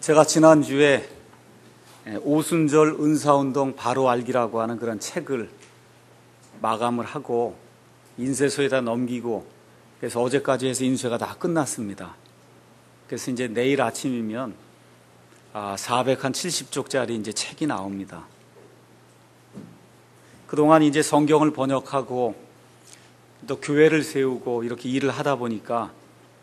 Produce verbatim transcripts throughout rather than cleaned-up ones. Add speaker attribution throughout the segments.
Speaker 1: 제가 지난주에 오순절 은사운동 바로 알기라고 하는 그런 책을 마감을 하고 인쇄소에다 넘기고, 그래서 어제까지 해서 인쇄가 다 끝났습니다. 그래서 이제 내일 아침이면 사백칠십 쪽짜리 이제 책이 나옵니다. 그동안 이제 성경을 번역하고 또 교회를 세우고 이렇게 일을 하다 보니까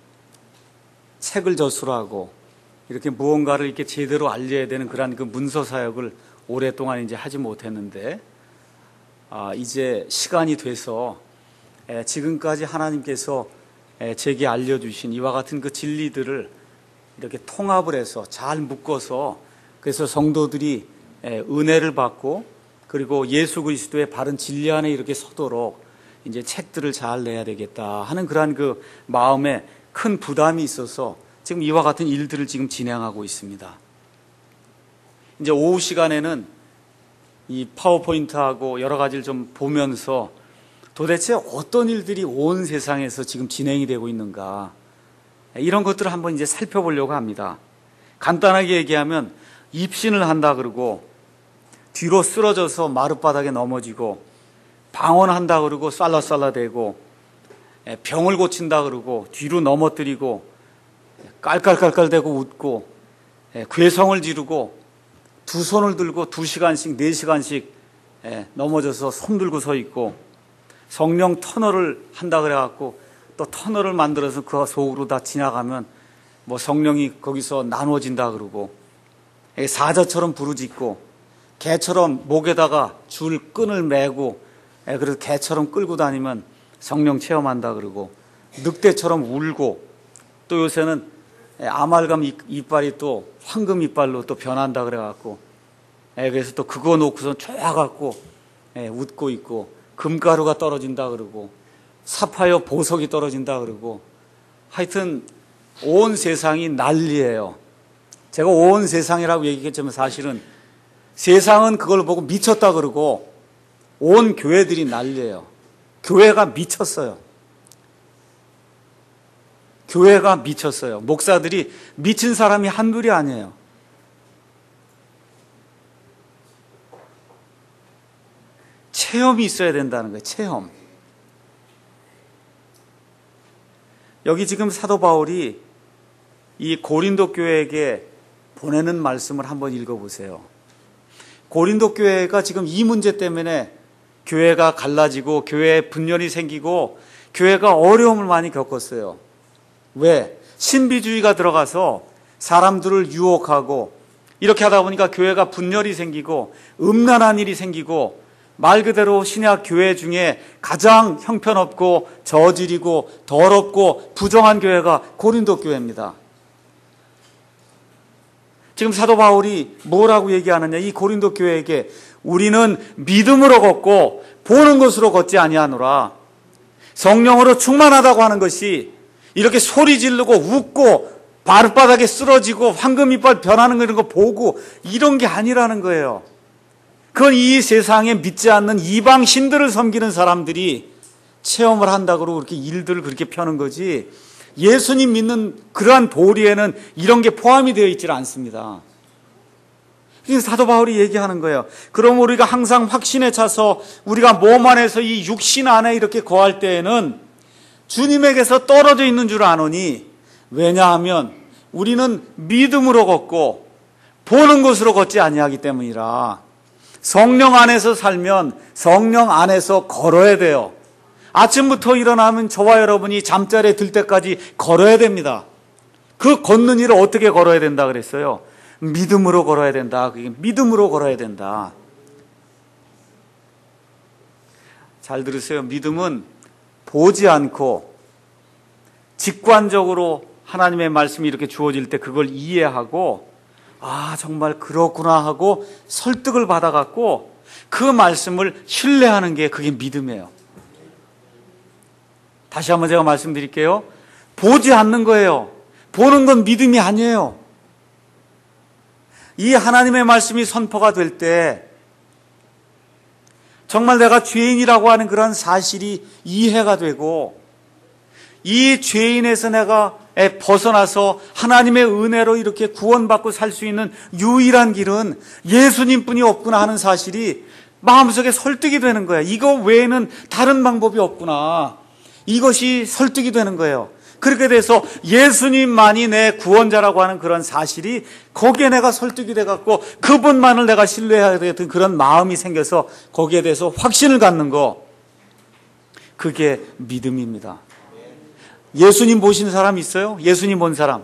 Speaker 1: 책을 저술하고 이렇게 무언가를 이렇게 제대로 알려야 되는 그런 그 문서 사역을 오랫동안 이제 하지 못했는데, 아, 이제 시간이 돼서 에, 지금까지 하나님께서 에, 제게 알려주신 이와 같은 그 진리들을 이렇게 통합을 해서 잘 묶어서, 그래서 성도들이 에, 은혜를 받고 그리고 예수 그리스도의 바른 진리 안에 이렇게 서도록 이제 책들을 잘 내야 되겠다 하는 그러한 그 마음에 큰 부담이 있어서 지금 이와 같은 일들을 지금 진행하고 있습니다. 이제 오후 시간에는 이 파워포인트하고 여러 가지를 좀 보면서 도대체 어떤 일들이 온 세상에서 지금 진행이 되고 있는가, 이런 것들을 한번 이제 살펴보려고 합니다. 간단하게 얘기하면 입신을 한다 그러고 뒤로 쓰러져서 마룻바닥에 넘어지고, 방언한다 그러고 쌀라쌀라대고, 병을 고친다 그러고 뒤로 넘어뜨리고 깔깔깔깔대고 웃고, 괴성을 지르고 두 손을 들고 두 시간씩 네 시간씩 넘어져서 손 들고 서 있고, 성령 터널을 한다 그래갖고 또 터널을 만들어서 그 속으로 다 지나가면 뭐 성령이 거기서 나눠진다 그러고, 사자처럼 부르짖고 개처럼 목에다가 줄 끈을 매고 그래서 개처럼 끌고 다니면 성령 체험한다 그러고, 늑대처럼 울고, 또 요새는 아말감 이빨이 또 황금 이빨로 또 변한다 그래갖고, 그래서 또 그거 놓고서 좋아갖고 웃고 있고, 금가루가 떨어진다 그러고 사파이어 보석이 떨어진다 그러고, 하여튼 온 세상이 난리예요. 제가 온 세상이라고 얘기했지만 사실은 세상은 그걸 보고 미쳤다 그러고 온 교회들이 난리예요. 교회가 미쳤어요. 교회가 미쳤어요. 목사들이 미친 사람이 한둘이 아니에요. 체험이 있어야 된다는 거예요. 체험. 여기 지금 사도 바울이 이 고린도 교회에게 보내는 말씀을 한번 읽어보세요. 고린도 교회가 지금 이 문제 때문에 교회가 갈라지고 교회에 분열이 생기고 교회가 어려움을 많이 겪었어요. 왜? 신비주의가 들어가서 사람들을 유혹하고 이렇게 하다 보니까 교회가 분열이 생기고 음란한 일이 생기고, 말 그대로 신약 교회 중에 가장 형편없고 저질이고 더럽고 부정한 교회가 고린도 교회입니다. 지금 사도 바울이 뭐라고 얘기하느냐, 이 고린도 교회에게 우리는 믿음으로 걷고 보는 것으로 걷지 아니하노라. 성령으로 충만하다고 하는 것이 이렇게 소리 지르고 웃고 바룻바닥에 쓰러지고 황금 이빨 변하는 이런 거 보고 이런 게 아니라는 거예요. 그건 이 세상에 믿지 않는 이방 신들을 섬기는 사람들이 체험을 한다고 그렇게 일들을 그렇게 펴는 거지, 예수님 믿는 그러한 도리에는 이런 게 포함이 되어 있지 않습니다. 그래서 사도 바울이 얘기하는 거예요. 그럼 우리가 항상 확신에 차서 우리가 몸 안에서 이 육신 안에 이렇게 거할 때에는 주님에게서 떨어져 있는 줄 아노니, 왜냐하면 우리는 믿음으로 걷고 보는 것으로 걷지 아니하기 때문이라. 성령 안에서 살면 성령 안에서 걸어야 돼요. 아침부터 일어나면 저와 여러분이 잠자리에 들 때까지 걸어야 됩니다. 그 걷는 일을 어떻게 걸어야 된다 그랬어요? 믿음으로 걸어야 된다. 그게 믿음으로 걸어야 된다. 잘 들으세요. 믿음은 보지 않고 직관적으로 하나님의 말씀이 이렇게 주어질 때 그걸 이해하고, 아, 정말 그렇구나 하고 설득을 받아갖고 그 말씀을 신뢰하는 게 그게 믿음이에요. 다시 한번 제가 말씀드릴게요. 보지 않는 거예요. 보는 건 믿음이 아니에요. 이 하나님의 말씀이 선포가 될 때 정말 내가 죄인이라고 하는 그런 사실이 이해가 되고, 이 죄인에서 내가 벗어나서 하나님의 은혜로 이렇게 구원받고 살 수 있는 유일한 길은 예수님뿐이 없구나 하는 사실이 마음속에 설득이 되는 거야. 이거 외에는 다른 방법이 없구나. 이것이 설득이 되는 거예요. 그렇게 돼서 예수님만이 내 구원자라고 하는 그런 사실이 거기에 내가 설득이 돼갖고 그분만을 내가 신뢰해야 되는 그런 마음이 생겨서 거기에 대해서 확신을 갖는 거, 그게 믿음입니다. 예수님 보신 사람 있어요? 예수님 본 사람?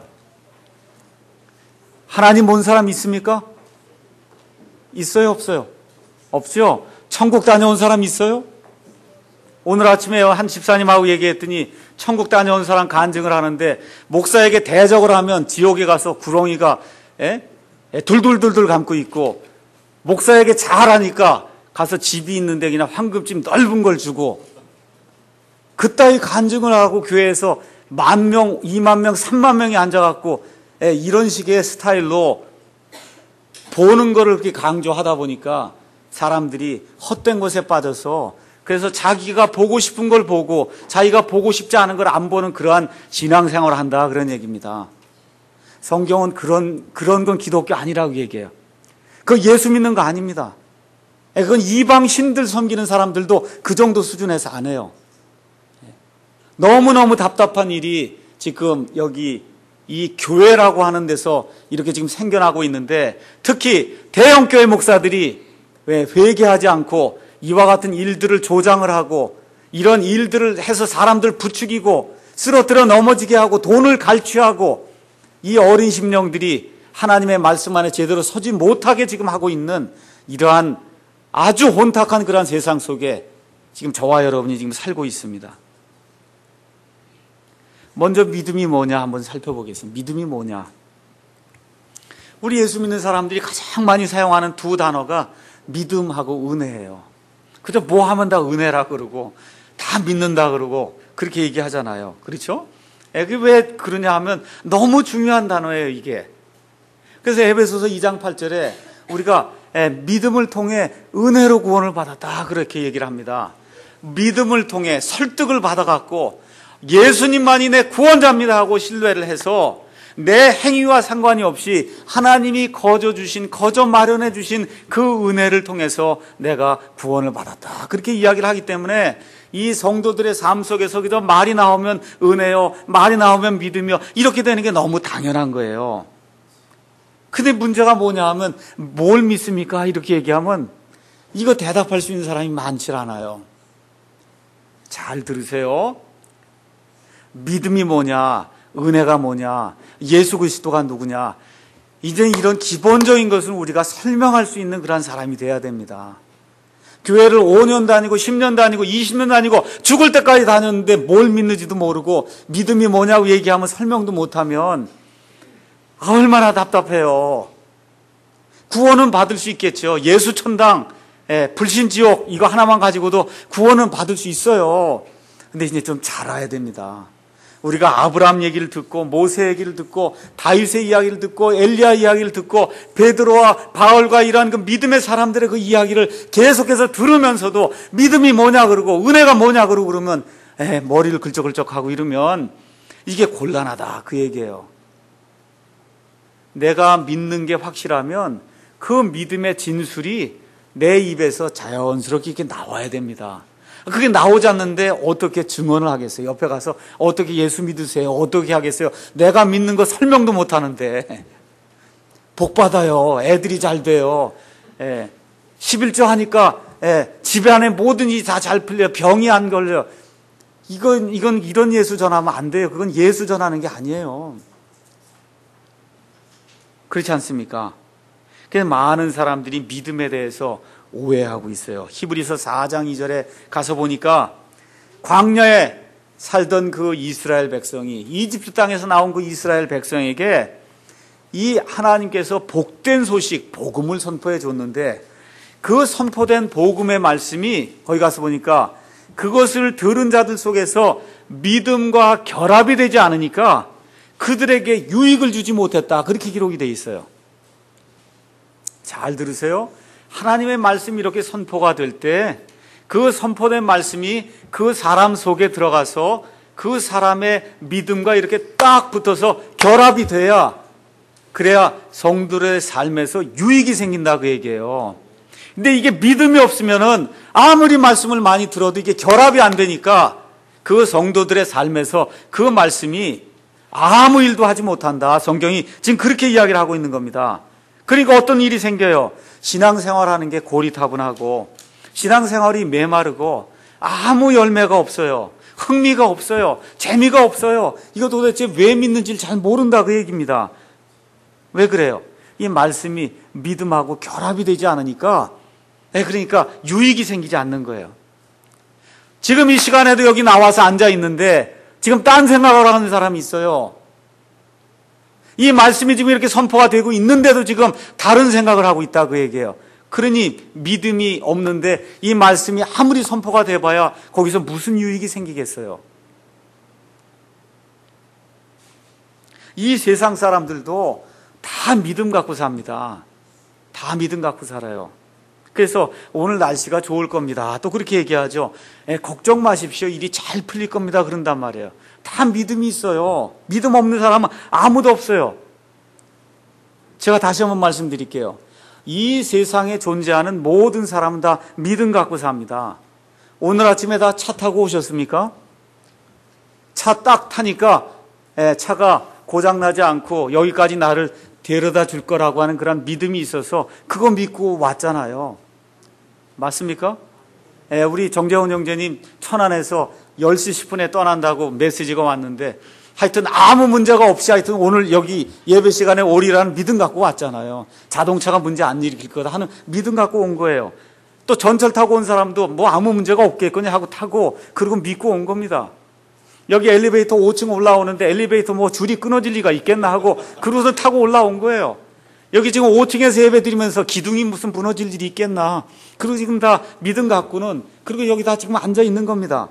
Speaker 1: 하나님 본 사람 있습니까? 있어요? 없어요? 없죠? 천국 다녀온 사람 있어요? 오늘 아침에 한 집사님하고 얘기했더니 천국 다녀온 사람 간증을 하는데 목사에게 대적을 하면 지옥에 가서 구렁이가 에? 에, 둘둘둘둘 감고 있고, 목사에게 잘하니까 가서 집이 있는데 그냥 황금집 넓은 걸 주고, 그따위 간증을 하고 교회에서 만 명, 이만 명, 삼만 명이 앉아갖고 에, 이런 식의 스타일로 보는 거를 그렇게 강조하다 보니까 사람들이 헛된 것에 빠져서, 그래서 자기가 보고 싶은 걸 보고 자기가 보고 싶지 않은 걸 안 보는 그러한 신앙생활을 한다, 그런 얘기입니다. 성경은 그런 그런 건 기독교 아니라고 얘기해요. 그 예수 믿는 거 아닙니다. 그건 이방 신들 섬기는 사람들도 그 정도 수준에서 안 해요. 너무너무 답답한 일이 지금 여기 이 교회라고 하는 데서 이렇게 지금 생겨나고 있는데, 특히 대형교회 목사들이 왜 회개하지 않고 이와 같은 일들을 조장을 하고 이런 일들을 해서 사람들 부추기고 쓰러뜨려 넘어지게 하고 돈을 갈취하고, 이 어린 심령들이 하나님의 말씀 안에 제대로 서지 못하게 지금 하고 있는 이러한 아주 혼탁한 그러한 세상 속에 지금 저와 여러분이 지금 살고 있습니다. 먼저 믿음이 뭐냐 한번 살펴보겠습니다. 믿음이 뭐냐? 우리 예수 믿는 사람들이 가장 많이 사용하는 두 단어가 믿음하고 은혜예요. 그저 뭐 하면 다 은혜라 그러고 다 믿는다 그러고 그렇게 얘기하잖아요. 그렇죠? 이게 왜 그러냐 하면 너무 중요한 단어예요, 이게. 그래서 에베소서 이 장 팔 절에 우리가 믿음을 통해 은혜로 구원을 받았다, 그렇게 얘기를 합니다. 믿음을 통해 설득을 받아갖고 예수님만이 내 구원자입니다 하고 신뢰를 해서 내 행위와 상관이 없이 하나님이 거저 주신, 거저 마련해 주신 그 은혜를 통해서 내가 구원을 받았다, 그렇게 이야기를 하기 때문에 이 성도들의 삶 속에서 그저 말이 나오면 은혜요, 말이 나오면 믿음이요, 이렇게 되는 게 너무 당연한 거예요. 근데 문제가 뭐냐 하면 뭘 믿습니까? 이렇게 얘기하면 이거 대답할 수 있는 사람이 많지 않아요. 잘 들으세요. 믿음이 뭐냐, 은혜가 뭐냐, 예수 그리스도가 누구냐, 이제 이런 기본적인 것을 우리가 설명할 수 있는 그런 사람이 돼야 됩니다. 교회를 오 년 다니고 십 년 다니고 이십 년 다니고 죽을 때까지 다녔는데 뭘 믿는지도 모르고 믿음이 뭐냐고 얘기하면 설명도 못하면 얼마나 답답해요. 구원은 받을 수 있겠죠. 예수 천당, 예, 불신 지옥 이거 하나만 가지고도 구원은 받을 수 있어요. 근데 이제 좀 잘 알아야 됩니다. 우리가 아브라함 얘기를 듣고 모세 얘기를 듣고 다윗의 이야기를 듣고 엘리야 이야기를 듣고 베드로와 바울과 이러한 그 믿음의 사람들의 그 이야기를 계속해서 들으면서도 믿음이 뭐냐 그러고 은혜가 뭐냐 그러고 그러면 에, 머리를 긁적긁적하고 이러면 이게 곤란하다, 그 얘기예요. 내가 믿는 게 확실하면 그 믿음의 진술이 내 입에서 자연스럽게 이렇게 나와야 됩니다. 그게 나오지 않는데 어떻게 증언을 하겠어요? 옆에 가서 어떻게 예수 믿으세요? 어떻게 하겠어요? 내가 믿는 거 설명도 못 하는데. 복 받아요. 애들이 잘 돼요. 예. 십일조 하니까 예. 집에 안에 모든 일이 다 잘 풀려요. 병이 안 걸려요. 이건 이건 이런 예수 전하면 안 돼요. 그건 예수 전하는 게 아니에요. 그렇지 않습니까? 그래서 많은 사람들이 믿음에 대해서 오해하고 있어요. 히브리서 사 장 이 절에 가서 보니까 광야에 살던 그 이스라엘 백성이, 이집트 땅에서 나온 그 이스라엘 백성에게 이 하나님께서 복된 소식, 복음을 선포해 줬는데 그 선포된 복음의 말씀이 거기 가서 보니까 그것을 들은 자들 속에서 믿음과 결합이 되지 않으니까 그들에게 유익을 주지 못했다, 그렇게 기록이 되어 있어요. 잘 들으세요. 하나님의 말씀이 이렇게 선포가 될 때 그 선포된 말씀이 그 사람 속에 들어가서 그 사람의 믿음과 이렇게 딱 붙어서 결합이 돼야, 그래야 성도들의 삶에서 유익이 생긴다 그 얘기예요. 근데 이게 믿음이 없으면은 아무리 말씀을 많이 들어도 이게 결합이 안 되니까 그 성도들의 삶에서 그 말씀이 아무 일도 하지 못한다. 성경이 지금 그렇게 이야기를 하고 있는 겁니다. 그러니까 어떤 일이 생겨요? 신앙생활하는 게 고리타분하고 신앙생활이 메마르고 아무 열매가 없어요. 흥미가 없어요. 재미가 없어요. 이거 도대체 왜 믿는지를 잘 모른다 그 얘기입니다. 왜 그래요? 이 말씀이 믿음하고 결합이 되지 않으니까, 그러니까 유익이 생기지 않는 거예요. 지금 이 시간에도 여기 나와서 앉아 있는데 지금 딴 생각을 하는 사람이 있어요. 이 말씀이 지금 이렇게 선포가 되고 있는데도 지금 다른 생각을 하고 있다 그 얘기예요. 그러니 믿음이 없는데 이 말씀이 아무리 선포가 돼봐야 거기서 무슨 유익이 생기겠어요. 이 세상 사람들도 다 믿음 갖고 삽니다. 다 믿음 갖고 살아요. 그래서 오늘 날씨가 좋을 겁니다. 또 그렇게 얘기하죠. 에, 걱정 마십시오. 일이 잘 풀릴 겁니다. 그런단 말이에요. 다 믿음이 있어요. 믿음 없는 사람은 아무도 없어요. 제가 다시 한번 말씀드릴게요. 이 세상에 존재하는 모든 사람은 다 믿음 갖고 삽니다. 오늘 아침에 다 차 타고 오셨습니까? 차 딱 타니까 에, 차가 고장나지 않고 여기까지 나를 데려다 줄 거라고 하는 그런 믿음이 있어서 그거 믿고 왔잖아요. 맞습니까? 에, 우리 정재훈 형제님 천안에서 열 시 십 분에 떠난다고 메시지가 왔는데 하여튼 아무 문제가 없이 하여튼 오늘 여기 예배 시간에 오리라는 믿음 갖고 왔잖아요. 자동차가 문제 안 일으킬 거다 하는 믿음 갖고 온 거예요. 또 전철 타고 온 사람도 뭐 아무 문제가 없겠거니 하고 타고 그리고 믿고 온 겁니다. 여기 엘리베이터 오 층 올라오는데 엘리베이터 뭐 줄이 끊어질 리가 있겠나 하고 그러고서 타고 올라온 거예요. 여기 지금 오 층에서 예배 드리면서 기둥이 무슨 무너질 일이 있겠나. 그리고 지금 다 믿음 갖고는 그리고 여기 다 지금 앉아 있는 겁니다.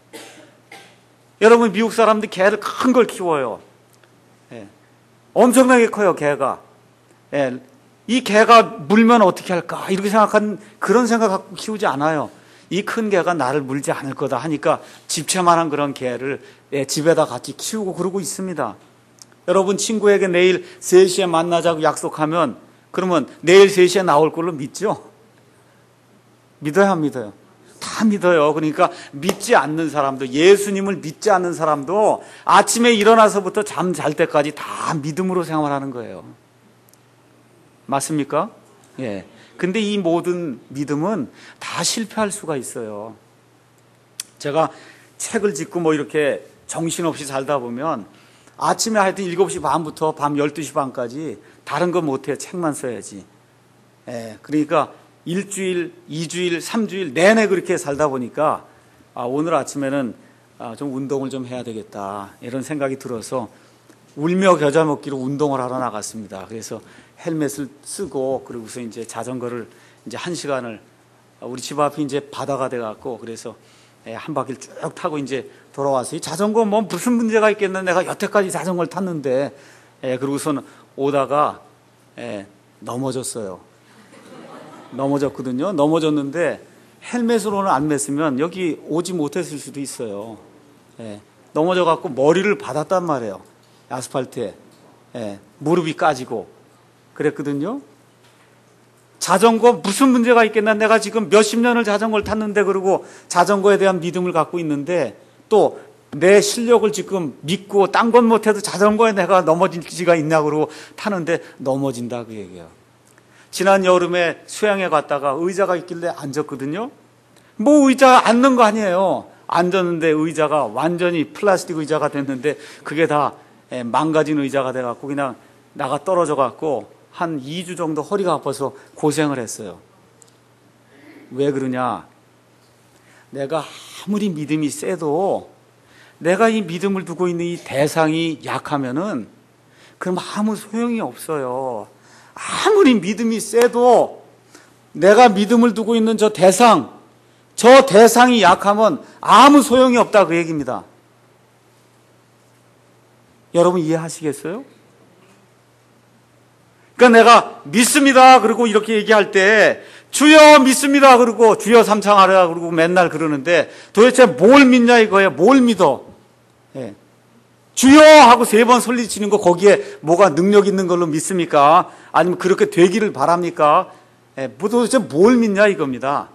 Speaker 1: 여러분 미국 사람들 개를 큰 걸 키워요. 예. 엄청나게 커요 개가. 예. 이 개가 물면 어떻게 할까 이렇게 생각한 그런 생각 갖고 키우지 않아요. 이 큰 개가 나를 물지 않을 거다 하니까 집채만한 그런 개를 예, 집에다 같이 키우고 그러고 있습니다. 여러분 친구에게 내일 세 시에 만나자고 약속하면 그러면 내일 세 시에 나올 걸로 믿죠? 믿어야 안 믿어요? 다 믿어요. 그러니까 믿지 않는 사람도, 예수님을 믿지 않는 사람도 아침에 일어나서부터 잠 잘 때까지 다 믿음으로 생활하는 거예요. 맞습니까? 예. 근데 이 모든 믿음은 다 실패할 수가 있어요. 제가 책을 짓고 뭐 이렇게 정신없이 살다 보면 아침에 하여튼 일곱 시 반부터 밤 열두 시 반까지 다른 거 못해요. 책만 써야지. 예. 그러니까 일주일, 이주일, 삼주일 내내 그렇게 살다 보니까 아, 오늘 아침에는 아, 좀 운동을 좀 해야 되겠다 이런 생각이 들어서 울며 겨자 먹기로 운동을 하러 나갔습니다. 그래서 헬멧을 쓰고 그러고서 이제 자전거를 이제 한 시간을 우리 집 앞이 이제 바다가 돼갖고 그래서 한 바퀴를 쭉 타고 이제 돌아와서 이 자전거 뭐 무슨 문제가 있겠나 내가 여태까지 자전거를 탔는데 예, 그러고서는 오다가 예, 넘어졌어요. 넘어졌거든요. 넘어졌는데 헬멧으로는 안 맸으면 여기 오지 못했을 수도 있어요. 예, 넘어져갖고 머리를 받았단 말이에요. 아스팔트에. 예, 무릎이 까지고 그랬거든요. 자전거 무슨 문제가 있겠나 내가 지금 몇십 년을 자전거를 탔는데 그러고 자전거에 대한 믿음을 갖고 있는데 또 내 실력을 지금 믿고 딴 건 못해도 자전거에 내가 넘어질 지가 있냐 그러고 타는데 넘어진다 그 얘기예요. 지난 여름에 수양에 갔다가 의자가 있길래 앉았거든요. 뭐 의자 앉는 거 아니에요. 앉았는데 의자가 완전히 플라스틱 의자가 됐는데 그게 다 망가진 의자가 돼갖고 그냥 나가 떨어져갖고 한 이 주 정도 허리가 아파서 고생을 했어요. 왜 그러냐? 내가 아무리 믿음이 세도 내가 이 믿음을 두고 있는 이 대상이 약하면은 그럼 아무 소용이 없어요. 아무리 믿음이 세도 내가 믿음을 두고 있는 저 대상, 저 대상이 약하면 아무 소용이 없다 그 얘기입니다. 여러분 이해하시겠어요? 그러니까 내가 믿습니다 그리고 이렇게 얘기할 때 주여 믿습니다 그러고 주여 삼창하라 그러고 맨날 그러는데 도대체 뭘 믿냐 이거예요. 뭘 믿어? 예. 주여 하고 세 번 소리치는 거 거기에 뭐가 능력 있는 걸로 믿습니까? 아니면 그렇게 되기를 바랍니까? 예, 뭐 도대체 뭘 믿냐 이겁니다.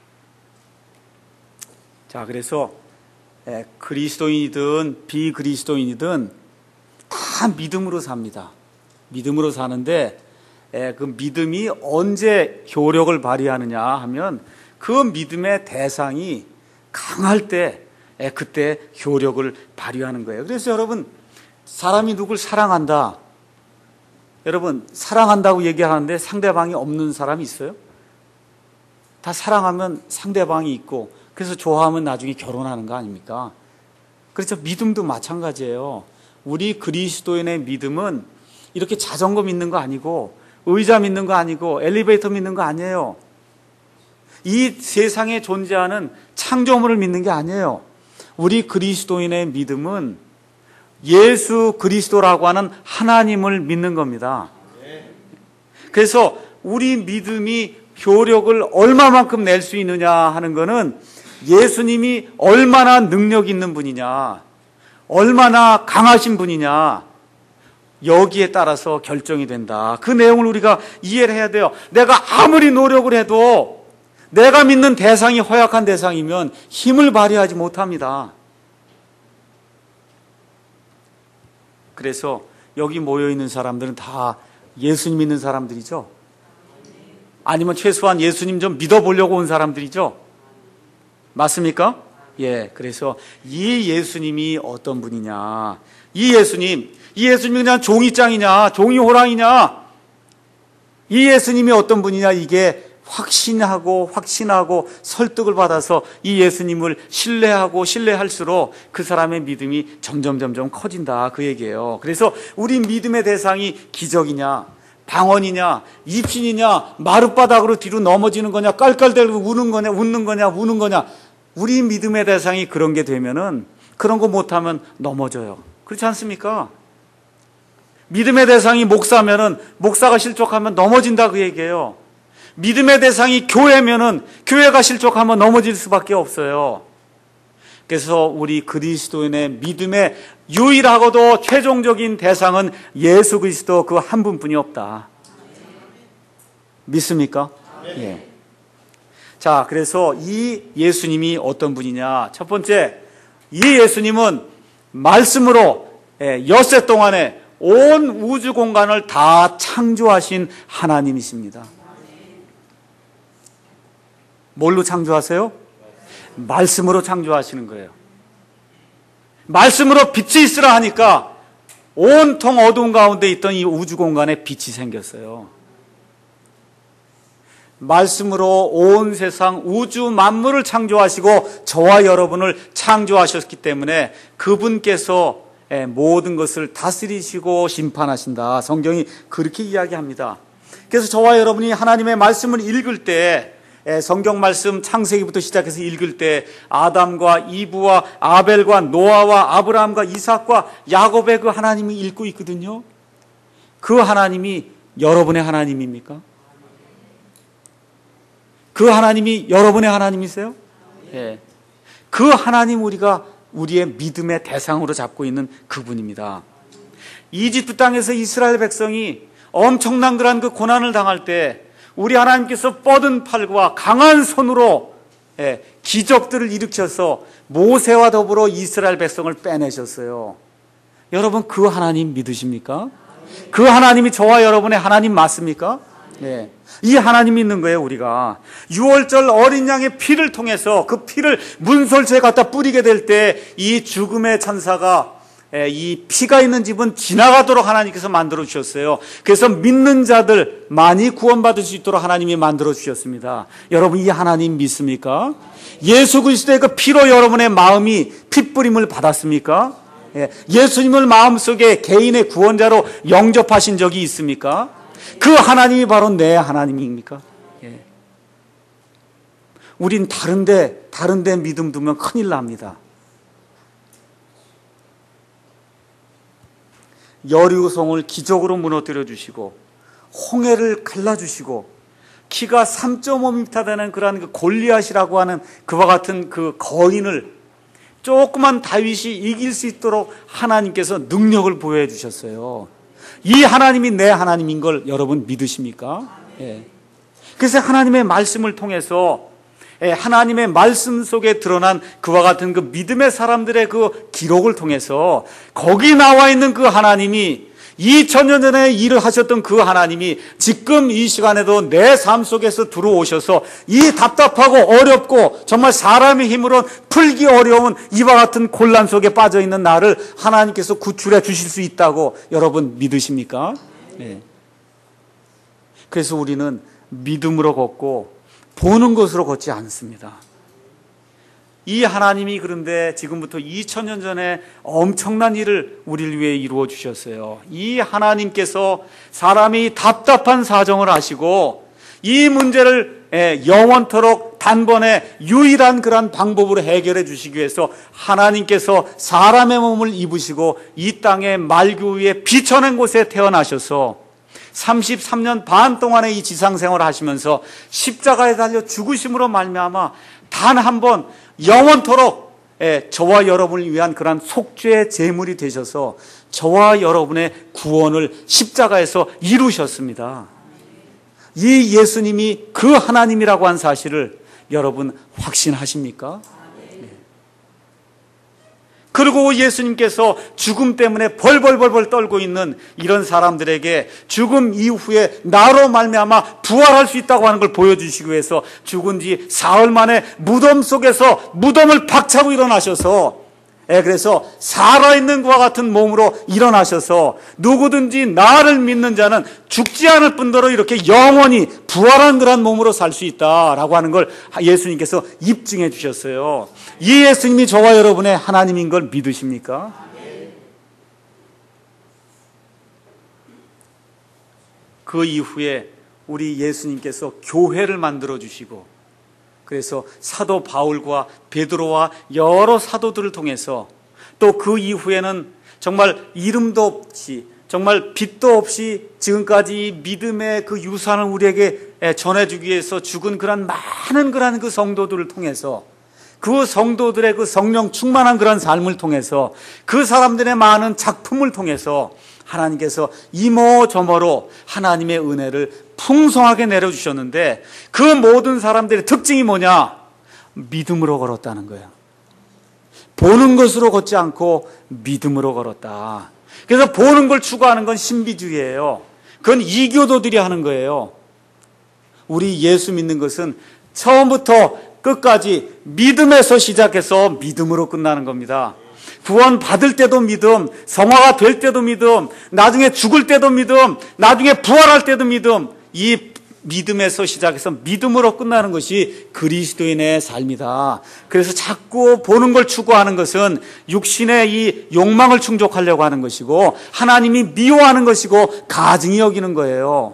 Speaker 1: 자, 그래서 예, 그리스도인이든 비그리스도인이든 다 믿음으로 삽니다. 믿음으로 사는데 예, 그 믿음이 언제 효력을 발휘하느냐 하면 그 믿음의 대상이 강할 때 예, 그때 효력을 발휘하는 거예요. 그래서 여러분, 사람이 누굴 사랑한다. 여러분, 사랑한다고 얘기하는데 상대방이 없는 사람이 있어요? 다 사랑하면 상대방이 있고 그래서 좋아하면 나중에 결혼하는 거 아닙니까? 그렇죠. 믿음도 마찬가지예요. 우리 그리스도인의 믿음은 이렇게 자전거 믿는 거 아니고 의자 믿는 거 아니고 엘리베이터 믿는 거 아니에요. 이 세상에 존재하는 창조물을 믿는 게 아니에요. 우리 그리스도인의 믿음은 예수 그리스도라고 하는 하나님을 믿는 겁니다. 그래서 우리 믿음이 효력을 얼마만큼 낼 수 있느냐 하는 거는 예수님이 얼마나 능력 있는 분이냐, 얼마나 강하신 분이냐, 여기에 따라서 결정이 된다. 그 내용을 우리가 이해를 해야 돼요. 내가 아무리 노력을 해도 내가 믿는 대상이 허약한 대상이면 힘을 발휘하지 못합니다. 그래서 여기 모여있는 사람들은 다 예수님 믿는 사람들이죠? 아니면 최소한 예수님 좀 믿어보려고 온 사람들이죠? 맞습니까? 예, 그래서 이 예수님이 어떤 분이냐, 이 예수님, 이 예수님이 그냥 종이장이냐, 종이호랑이냐, 이 예수님이 어떤 분이냐, 이게 확신하고 확신하고 설득을 받아서 이 예수님을 신뢰하고 신뢰할수록 그 사람의 믿음이 점점 점점 커진다, 그 얘기예요. 그래서 우리 믿음의 대상이 기적이냐, 방언이냐, 입신이냐, 마룻바닥으로 뒤로 넘어지는 거냐, 깔깔대고 우는 거냐, 웃는 거냐, 우는 거냐, 우리 믿음의 대상이 그런 게 되면은 그런 거 못하면 넘어져요. 그렇지 않습니까? 믿음의 대상이 목사면은 목사가 실족하면 넘어진다, 그 얘기예요. 믿음의 대상이 교회면은 교회가 실족하면 넘어질 수밖에 없어요. 그래서 우리 그리스도인의 믿음의 유일하고도 최종적인 대상은 예수 그리스도 그 한 분뿐이 없다. 믿습니까? 예. 자, 그래서 이 예수님이 어떤 분이냐? 첫 번째, 이 예수님은 말씀으로 엿새 동안에 온 우주 공간을 다 창조하신 하나님이십니다. 뭘로 창조하세요? 말씀으로 창조하시는 거예요. 말씀으로 빛이 있으라 하니까 온통 어두운 가운데 있던 이 우주 공간에 빛이 생겼어요. 말씀으로 온 세상 우주 만물을 창조하시고 저와 여러분을 창조하셨기 때문에 그분께서 모든 것을 다스리시고 심판하신다. 성경이 그렇게 이야기합니다. 그래서 저와 여러분이 하나님의 말씀을 읽을 때, 성경 말씀 창세기부터 시작해서 읽을 때 아담과 이브와 아벨과 노아와 아브라함과 이삭과 야곱의 그 하나님을 읽고 있거든요. 그 하나님이 여러분의 하나님입니까? 그 하나님이 여러분의 하나님이세요? 예. 그 하나님 우리가 우리의 믿음의 대상으로 잡고 있는 그분입니다. 이집트 땅에서 이스라엘 백성이 엄청난 그런 그 고난을 당할 때 우리 하나님께서 뻗은 팔과 강한 손으로 예, 기적들을 일으켜서 모세와 더불어 이스라엘 백성을 빼내셨어요. 여러분, 그 하나님 믿으십니까? 그 하나님이 저와 여러분의 하나님 맞습니까? 네. 이 하나님 믿는 거예요, 우리가. 유월절 어린 양의 피를 통해서 그 피를 문설주에 갖다 뿌리게 될 때 이 죽음의 천사가 이 피가 있는 집은 지나가도록 하나님께서 만들어 주셨어요. 그래서 믿는 자들 많이 구원받을 수 있도록 하나님이 만들어 주셨습니다. 여러분, 이 하나님 믿습니까? 예수 그리스도의 그 피로 여러분의 마음이 핏부림을 받았습니까? 예수님을 마음속에 개인의 구원자로 영접하신 적이 있습니까? 그 하나님이 바로 내 하나님입니까? 예. 우린 다른데, 다른데 믿음 두면 큰일 납니다. 여리고성을 기적으로 무너뜨려 주시고, 홍해를 갈라주시고, 키가 삼 점 오 미터 되는 그러한 그 골리앗이라고 하는 그와 같은 그 거인을 조그만 다윗이 이길 수 있도록 하나님께서 능력을 보여해 주셨어요. 이 하나님이 내 하나님인 걸 여러분 믿으십니까? 예. 그래서 하나님의 말씀을 통해서 하나님의 말씀 속에 드러난 그와 같은 그 믿음의 사람들의 그 기록을 통해서 거기 나와 있는 그 하나님이 이천 년 전에 일을 하셨던 그 하나님이 지금 이 시간에도 내 삶 속에서 들어오셔서 이 답답하고 어렵고 정말 사람의 힘으로 풀기 어려운 이와 같은 곤란 속에 빠져 있는 나를 하나님께서 구출해 주실 수 있다고 여러분 믿으십니까? 네. 그래서 우리는 믿음으로 걷고 보는 것으로 걷지 않습니다. 이 하나님이 그런데 지금부터 이천 년 전에 엄청난 일을 우리를 위해 이루어 주셨어요. 이 하나님께서 사람이 답답한 사정을 아시고 이 문제를 영원토록 단번에 유일한 그런 방법으로 해결해 주시기 위해서 하나님께서 사람의 몸을 입으시고 이 땅의 말구 위에 비천한 곳에 태어나셔서 삼십삼 년 반 동안의 이 지상생활을 하시면서 십자가에 달려 죽으심으로 말미암아 단 한 번 영원토록 저와 여러분을 위한 그러한 속죄의 제물이 되셔서 저와 여러분의 구원을 십자가에서 이루셨습니다. 이 예수님이 그 하나님이라고 한 사실을 여러분 확신하십니까? 그리고 예수님께서 죽음 때문에 벌벌벌벌 떨고 있는 이런 사람들에게 죽음 이후에 나로 말미암아 부활할 수 있다고 하는 걸 보여주시기 위해서 죽은 지 사흘 만에 무덤 속에서 무덤을 박차고 일어나셔서 예, 그래서 살아있는 것과 같은 몸으로 일어나셔서 누구든지 나를 믿는 자는 죽지 않을 뿐더러 이렇게 영원히 부활한 그런 몸으로 살 수 있다라고 하는 걸 예수님께서 입증해 주셨어요. 이 예수님이 저와 여러분의 하나님인 걸 믿으십니까? 그 이후에 우리 예수님께서 교회를 만들어 주시고 그래서 사도 바울과 베드로와 여러 사도들을 통해서 또 그 이후에는 정말 이름도 없이 정말 빛도 없이 지금까지 믿음의 그 유산을 우리에게 전해주기 위해서 죽은 그런 많은 그런 그 성도들을 통해서 그 성도들의 그 성령 충만한 그런 삶을 통해서 그 사람들의 많은 작품을 통해서 하나님께서 이모저모로 하나님의 은혜를 풍성하게 내려주셨는데 그 모든 사람들의 특징이 뭐냐? 믿음으로 걸었다는 거예요. 보는 것으로 걷지 않고 믿음으로 걸었다. 그래서 보는 걸 추구하는 건 신비주의예요. 그건 이교도들이 하는 거예요. 우리 예수 믿는 것은 처음부터 끝까지 믿음에서 시작해서 믿음으로 끝나는 겁니다. 구원 받을 때도 믿음, 성화가 될 때도 믿음, 나중에 죽을 때도 믿음, 나중에 부활할 때도 믿음. 이 믿음에서 시작해서 믿음으로 끝나는 것이 그리스도인의 삶이다. 그래서 자꾸 보는 걸 추구하는 것은 육신의 이 욕망을 충족하려고 하는 것이고 하나님이 미워하는 것이고 가증히 여기는 거예요.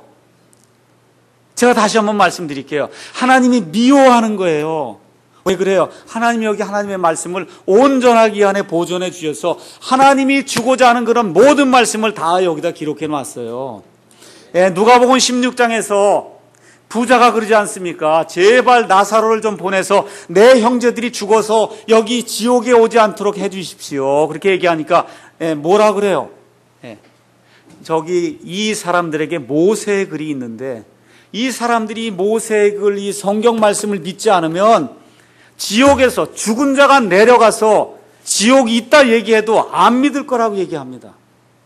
Speaker 1: 제가 다시 한번 말씀드릴게요. 하나님이 미워하는 거예요. 왜 그래요? 하나님이 여기 하나님의 말씀을 온전하게 이 안에 보존해 주셔서 하나님이 주고자 하는 그런 모든 말씀을 다 여기다 기록해 놨어요. 예, 누가복음 십육 장에서 부자가 그러지 않습니까? 제발 나사로를 좀 보내서 내 형제들이 죽어서 여기 지옥에 오지 않도록 해 주십시오. 그렇게 얘기하니까 예, 뭐라 그래요? 예, 저기 이 사람들에게 모세의 글이 있는데 이 사람들이 모세의 글, 이 성경 말씀을 믿지 않으면 지옥에서 죽은 자가 내려가서 지옥이 있다 얘기해도 안 믿을 거라고 얘기합니다.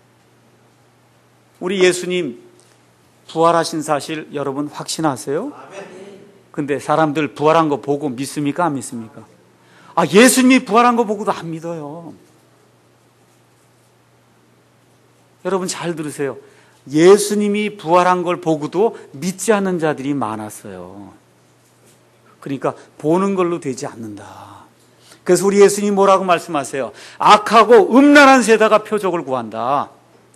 Speaker 1: 우리 예수님 부활하신 사실 여러분 확신하세요? 근데 사람들 부활한 거 보고 믿습니까? 안 믿습니까? 아, 예수님이 부활한 거 보고도 안 믿어요. 여러분 잘 들으세요. 예수님이 부활한 걸 보고도 믿지 않는 자들이 많았어요. 그러니까 보는 걸로 되지 않는다. 그래서 우리 예수님이 뭐라고 말씀하세요? 악하고 음란한 세대가 표적을 구한다.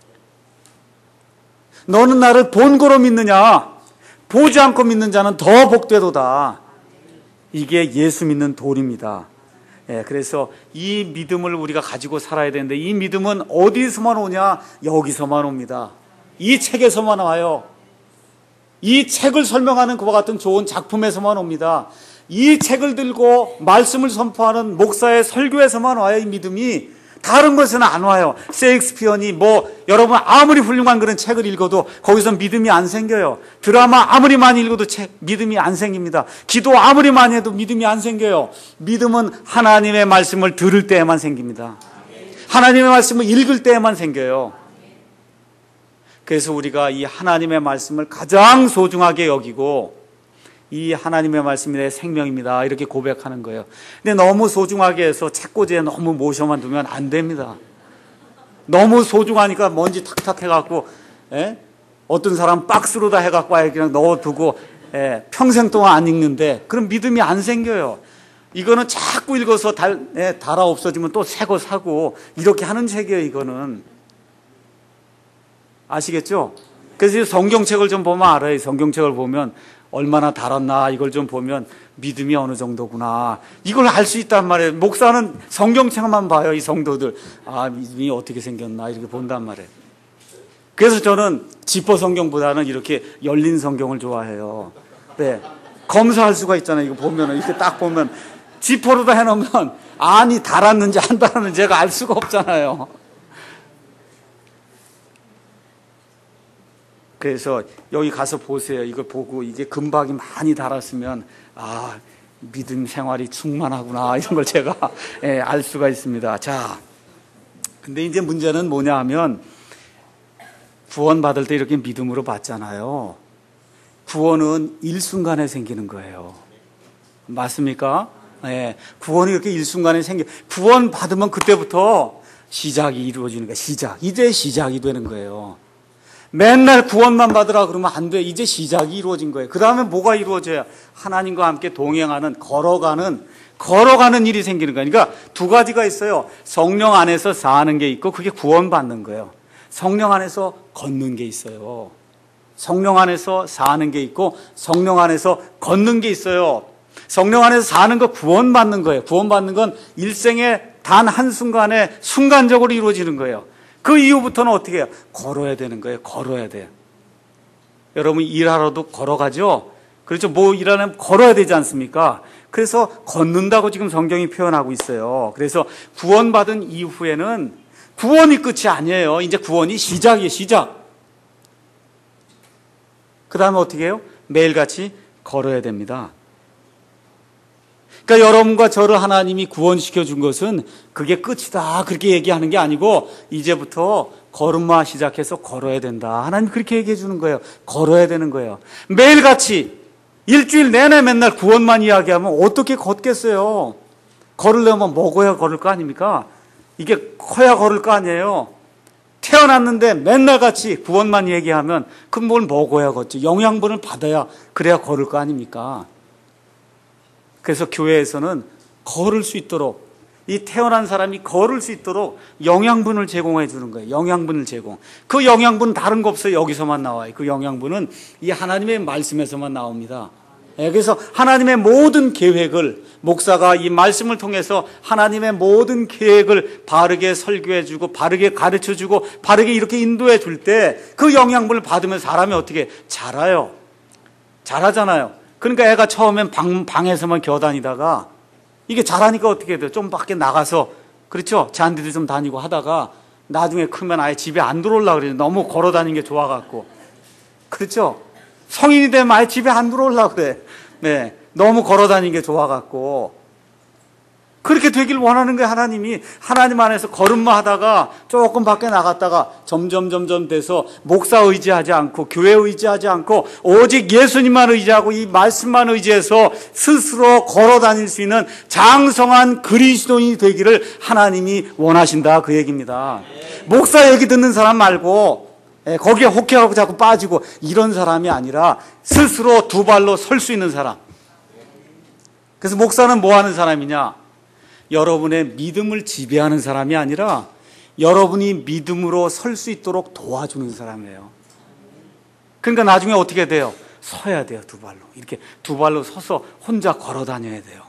Speaker 1: 너는 나를 본 거로 믿느냐? 보지 않고 믿는 자는 더 복되도다. 이게 예수 믿는 도리입니다. 예, 그래서 이 믿음을 우리가 가지고 살아야 되는데 이 믿음은 어디서만 오냐? 여기서만 옵니다. 이 책에서만 와요. 이 책을 설명하는 그와 같은 좋은 작품에서만 옵니다. 이 책을 들고 말씀을 선포하는 목사의 설교에서만 와요. 이 믿음이. 다른 것은 안 와요. 셰익스피어니 뭐 여러분 아무리 훌륭한 그런 책을 읽어도 거기서 믿음이 안 생겨요. 드라마 아무리 많이 읽어도 책, 믿음이 안 생깁니다. 기도 아무리 많이 해도 믿음이 안 생겨요. 믿음은 하나님의 말씀을 들을 때에만 생깁니다. 하나님의 말씀을 읽을 때에만 생겨요. 그래서 우리가 이 하나님의 말씀을 가장 소중하게 여기고 이 하나님의 말씀이 내 생명입니다. 이렇게 고백하는 거예요. 근데 너무 소중하게 해서 책꽂이에 너무 모셔만 두면 안 됩니다. 너무 소중하니까 먼지 탁탁 해갖고, 예? 어떤 사람 박스로 다 해갖고 아예 그냥 넣어두고, 예? 평생 동안 안 읽는데, 그럼 믿음이 안 생겨요. 이거는 자꾸 읽어서 달, 예? 달아 없어지면 또 새 거 사고, 이렇게 하는 책이에요, 이거는. 아시겠죠? 그래서 성경책을 좀 보면 알아요. 성경책을 보면 얼마나 달았나 이걸 좀 보면 믿음이 어느 정도구나 이걸 알 수 있단 말이에요. 목사는 성경책만 봐요. 이 성도들 아 믿음이 어떻게 생겼나 이렇게 본단 말이에요. 그래서 저는 지퍼 성경보다는 이렇게 열린 성경을 좋아해요. 네, 검사할 수가 있잖아요. 이거 보면은 이렇게 딱 보면 지퍼로 다 해놓으면 안이 달았는지 안 달았는지 제가 알 수가 없잖아요. 그래서 여기 가서 보세요. 이걸 보고 이게 금박이 많이 달았으면 아 믿음 생활이 충만하구나 이런 걸 제가 예, 알 수가 있습니다. 자, 근데 이제 문제는 뭐냐 하면 구원 받을 때 이렇게 믿음으로 받잖아요. 구원은 일순간에 생기는 거예요. 맞습니까? 예, 구원이 이렇게 일순간에 생겨. 구원 받으면 그때부터 시작이 이루어지는 거예요. 시작. 이제 시작이 되는 거예요. 맨날 구원만 받으라 그러면 안 돼. 이제 시작이 이루어진 거예요. 그 다음에 뭐가 이루어져야 하나님과 함께 동행하는, 걸어가는, 걸어가는 일이 생기는 거예요. 그러니까 두 가지가 있어요. 성령 안에서 사는 게 있고 그게 구원받는 거예요. 성령 안에서 걷는 게 있어요. 성령 안에서 사는 게 있고 성령 안에서 걷는 게 있어요. 성령 안에서 사는 거 구원받는 거예요. 구원받는 건 일생의 단 한순간에 순간적으로 이루어지는 거예요. 그 이후부터는 어떻게 해요? 걸어야 되는 거예요. 걸어야 돼요. 여러분 일하러도 걸어가죠? 그렇죠. 뭐 일하려면 걸어야 되지 않습니까? 그래서 걷는다고 지금 성경이 표현하고 있어요. 그래서 구원받은 이후에는 구원이 끝이 아니에요. 이제 구원이 시작이에요. 시작. 그 다음에 어떻게 해요? 매일같이 걸어야 됩니다. 그러니까 여러분과 저를 하나님이 구원시켜 준 것은 그게 끝이다 그렇게 얘기하는 게 아니고 이제부터 걸음마 시작해서 걸어야 된다. 하나님 그렇게 얘기해 주는 거예요. 걸어야 되는 거예요. 매일같이 일주일 내내 맨날 구원만 이야기하면 어떻게 걷겠어요? 걸으려면 먹어야 걸을 거 아닙니까? 이게 커야 걸을 거 아니에요. 태어났는데 맨날 같이 구원만 얘기하면 그럼 뭘 먹어야 걷지. 영양분을 받아야 그래야 걸을 거 아닙니까? 그래서 교회에서는 걸을 수 있도록 이 태어난 사람이 걸을 수 있도록 영양분을 제공해 주는 거예요. 영양분을 제공. 그 영양분은 다른 거 없어요. 여기서만 나와요. 그 영양분은 이 하나님의 말씀에서만 나옵니다. 그래서 하나님의 모든 계획을 목사가 이 말씀을 통해서 하나님의 모든 계획을 바르게 설교해 주고 바르게 가르쳐 주고 바르게 이렇게 인도해 줄 때 그 영양분을 받으면 사람이 어떻게 자라요. 자라잖아요. 그러니까 애가 처음엔 방, 방에서만 겨다니다가 이게 자라니까 어떻게 돼요? 좀 밖에 나가서 그렇죠? 잔디도 좀 다니고 하다가 나중에 크면 아예 집에 안 들어오려고 그래요. 너무 걸어 다니는 게 좋아갖고. 그렇죠? 성인이 되면 아예 집에 안 들어오려고 그래. 네. 너무 걸어 다니는 게 좋아갖고. 그렇게 되길 원하는 거예요. 하나님이. 하나님 안에서 걸음마 하다가 조금 밖에 나갔다가 점점 점점 돼서 목사 의지하지 않고 교회 의지하지 않고 오직 예수님만 의지하고 이 말씀만 의지해서 스스로 걸어 다닐 수 있는 장성한 그리스도인이 되기를 하나님이 원하신다 그 얘기입니다. 목사 얘기 듣는 사람 말고 거기에 혹해하고 자꾸 빠지고 이런 사람이 아니라 스스로 두 발로 설 수 있는 사람. 그래서 목사는 뭐 하는 사람이냐? 여러분의 믿음을 지배하는 사람이 아니라 여러분이 믿음으로 설 수 있도록 도와주는 사람이에요. 그러니까 나중에 어떻게 돼요? 서야 돼요. 두 발로. 이렇게 두 발로 서서 혼자 걸어 다녀야 돼요.